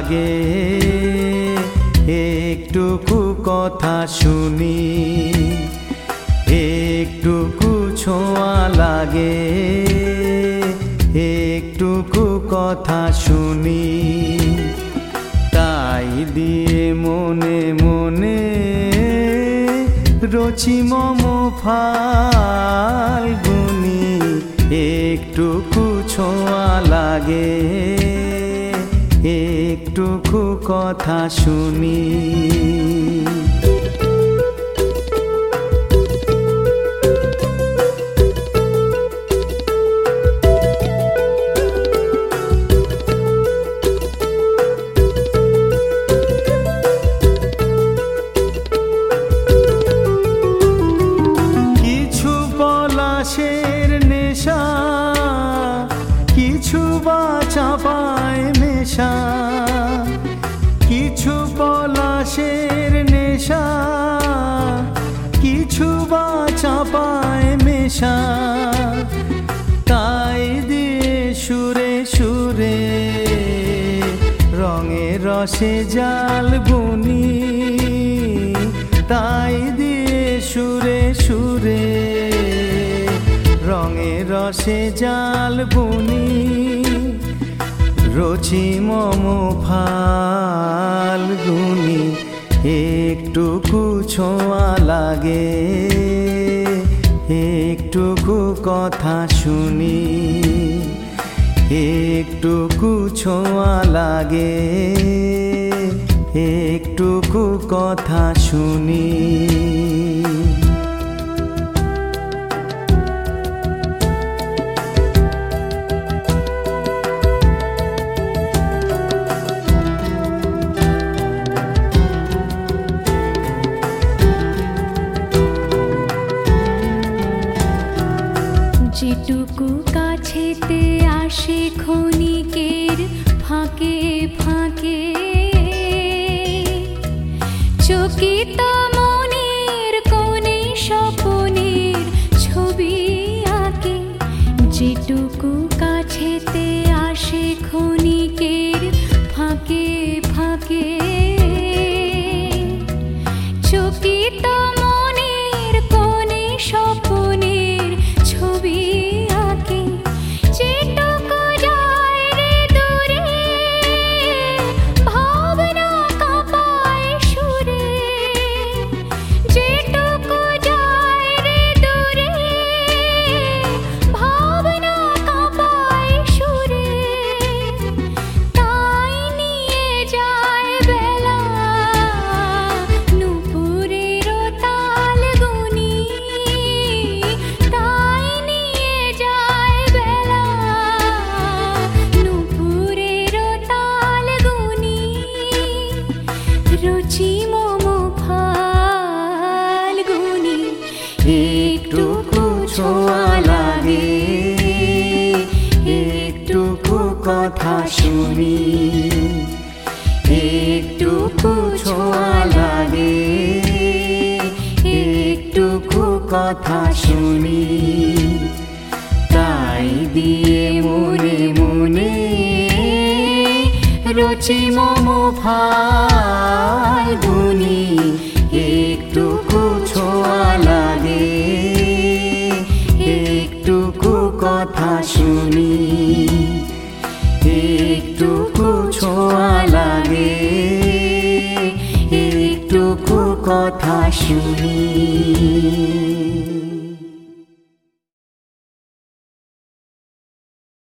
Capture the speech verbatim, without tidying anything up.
লাগে একটুকু কথা শুনি, একটুকু ছোঁয়া লাগে একটুকু কথা শুনি। তাই দিয়ে মনে মনে রচি মম ফাল্গুনি, একটুকু ছোঁয়া লাগে একটুকু কথা শুনি। কিছু পলাশের নেশা, কিছু বা চাপায় মেশা, কিছু পলাশের নেশা, কিছু বা চাপায় মেশা। তাই দিয়ে সুরে সুরে রঙে রসে জাল বুনি, তাই দিয়ে সুরে সুরে রঙে রসে জাল বুনি। রচি মম ফাল্গুনি, একটুকু ছোঁয়া লাগে একটুকু কথা শুনি, একটুকু ছোঁয়া লাগে একটুকু কথা শুনি। যেটুকু কাছেতে আসে ক্ষণিকের ফাঁকে ফাঁকে, চকিত মনের কোণে স্বপনের ছবি আঁকে। যেটুকু কাছেতে আসে ক্ষণিকের ফাঁকে ফাঁকে, চকিত মনের কোণে স্বপনের ছবি আঁকে। যেটুকু যায় রে দূরে ভাবনা কাঁপায় সুরে, যেটুকু যায় রে দূরে ভাবনা কাঁপায় সুরে। তাই নিয়ে যায় বেলা নূপুরের তাল গুনি, তাই নিয়ে যায় বেলা নূপুরের তাল গুনি। রচি মম ফাল্গুনি, একটুকু ছোঁয়া লাগে একটুকু কথা শুনি, একটুকু ছোঁয়া লাগে একটুকু কথা শুনি। তাই দিয়ে মনে মনে রচি মম ফাল্গুনি, একটুকু ছোঁয়া লাগে একটুকু কথা শুনি, একটুকু ছোঁয়া লাগে একটুকু কথা শুনি।